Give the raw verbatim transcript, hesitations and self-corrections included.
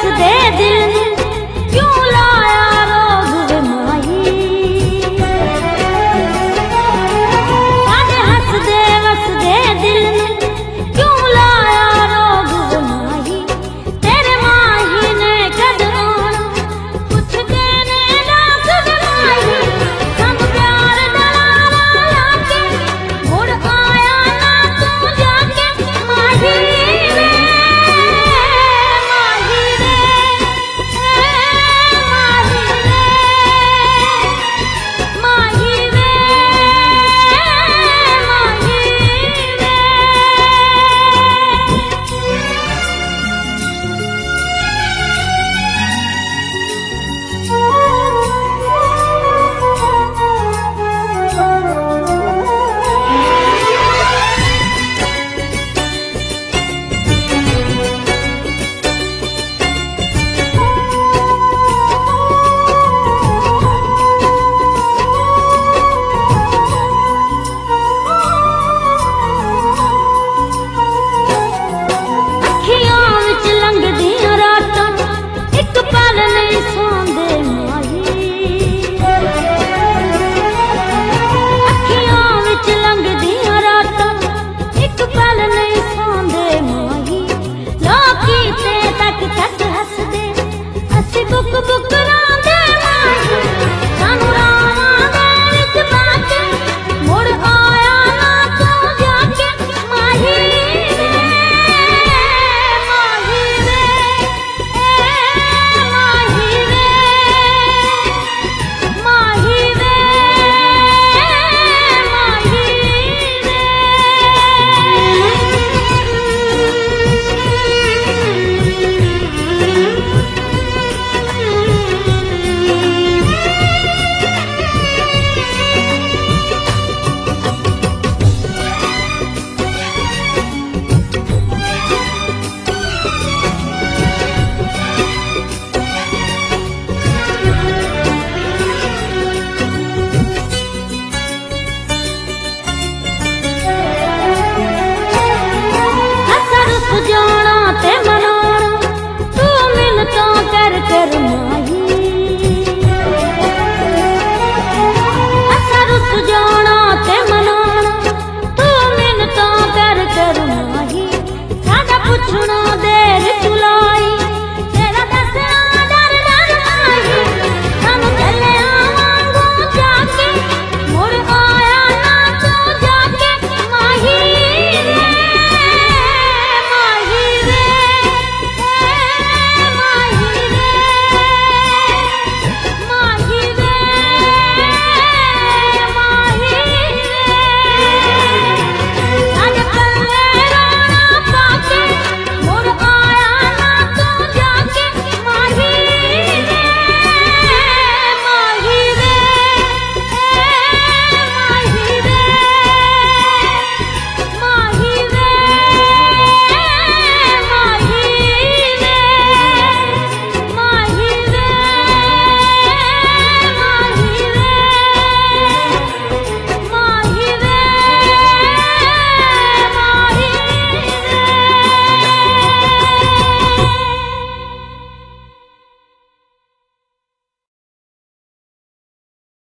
वसदे दिल क्यों लाया रोग वे माही। साडे हसदे वसदे दिल क्यों लाया रोग वे माही। तेरे माही ने कद आना पुछदे ने डाक वे माही। सब प्यार दलारा लाके मुड़ आया ना तू जाके माही वे माही वे माही वे माही वे अखियां विच लंघदियां रातां इक पल नहीं सौंदे माही। अखियां विच लंघदियां रातां इक पल नहीं सौंदे माही। लोकी ते तक तक हसदे असी बुक बुक रोंदे माही। सानू रावां दे विच पाके मुड़ आया ना तू जाके माही वे माही वे माही वे माही वे असर सुजाना ते मनाना तू मिन्नतां कर कर माही। असर सुजाना ते मनाना तू मिन्नतां कर कर माही। साडा पुछना दे